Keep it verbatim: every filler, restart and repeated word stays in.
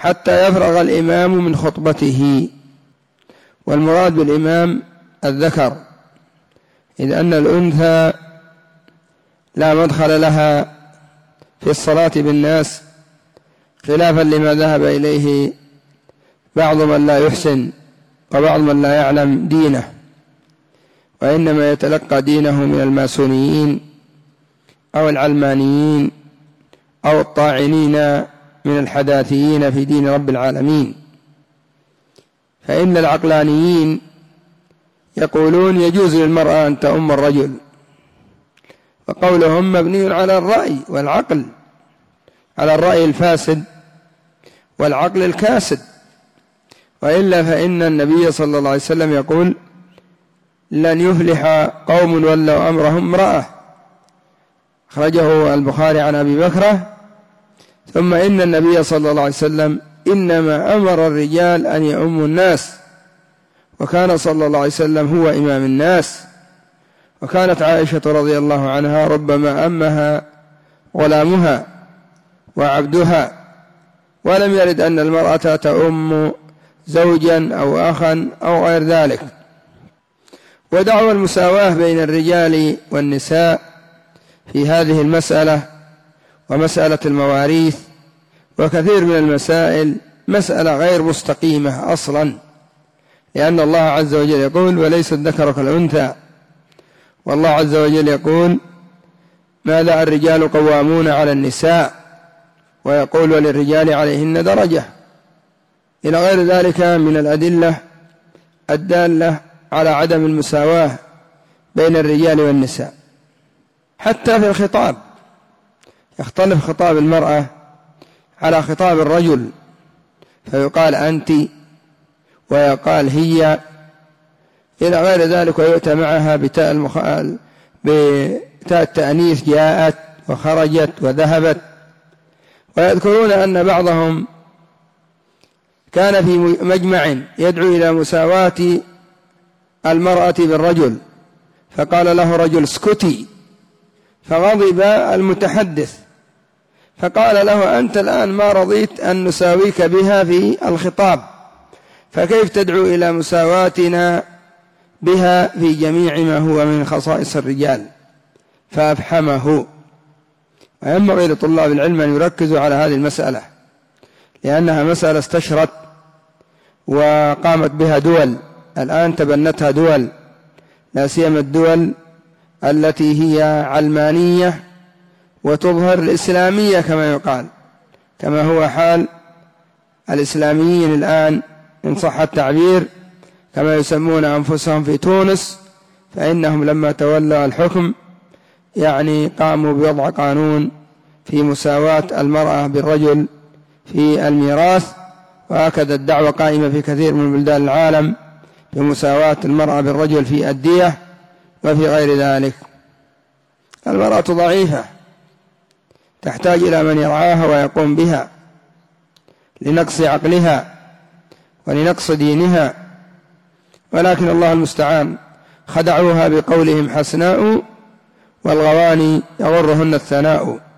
حتى يفرغ الإمام من خطبته. والمراد بالإمام الذكر، إذ أن الأنثى لا مدخل لها في الصلاة بالناس، خلافا لما ذهب إليه بعض من لا يحسن وبعض من لا يعلم دينه، وإنما يتلقى دينه من الماسونيين أو العلمانيين أو الطاعنين من الحداثيين في دين رب العالمين. فإن العقلانيين يقولون يجوز للمرأة أن تؤم الرجل، وقولهم مبني على الرأي والعقل، على الرأي الفاسد والعقل الكاسد، وإلا فإن النبي صلى الله عليه وسلم يقول لن يفلح قوم ولوا أمرهم امرأة، أخرجه البخاري عن أبي بكرة. ثم إن النبي صلى الله عليه وسلم إنما أمر الرجال أن يؤموا الناس، وكان صلى الله عليه وسلم هو إمام الناس. وكانت عائشة رضي الله عنها ربما أمها غلامها وعبدها، ولم يرد أن المرأة تؤم زوجا أو أخا أو غير ذلك. ودعوى المساواة بين الرجال والنساء في هذه المسألة ومسألة المواريث وكثير من المسائل مسألة غير مستقيمة أصلا، لأن الله عز وجل يقول وليس الذكر كالأنثى، والله عز وجل يقول ماذا الرجال قوامون على النساء، ويقول وللرجال عليهن درجة، إلى غير ذلك من الأدلة الدالة على عدم المساواة بين الرجال والنساء. حتى في الخطاب يختلف خطاب المرأة على خطاب الرجل، فيقال أنت ويقال هي إلى غير ذلك، ويؤتى معها بتاء المخال بتاء التأنيث جاءت وخرجت وذهبت. ويذكرون أن بعضهم كان في مجمع يدعو إلى مساواة المرأة بالرجل، فقال له رجل اسكتي، فغضب المتحدث فقال له أنت الآن ما رضيت أن نساويك بها في الخطاب، فكيف تدعو إلى مساواتنا بها في جميع ما هو من خصائص الرجال؟ فأفحمه. وينبغي لطلاب العلم أن يركزوا على هذه المسألة، لأنها مسألة استشرت وقامت بها دول الآن تبنتها دول، لا سيما الدول التي هي علمانية وتظهر الإسلامية كما يقال، كما هو حال الإسلاميين الآن إن صح التعبير، كما يسمون أنفسهم في تونس، فإنهم لما تولوا الحكم يعني قاموا بوضع قانون في مساواة المرأة بالرجل في الميراث، وهكذا الدعوة قائمة في كثير من بلدان العالم بمساواة المرأة بالرجل في الدية وفي غير ذلك. المرأة ضعيفة تحتاج إلى من يرعاها ويقوم بها لنقص عقلها ولنقص دينها، ولكن الله المستعان خدعوها بقولهم حسناء والغواني يغرهن الثناء.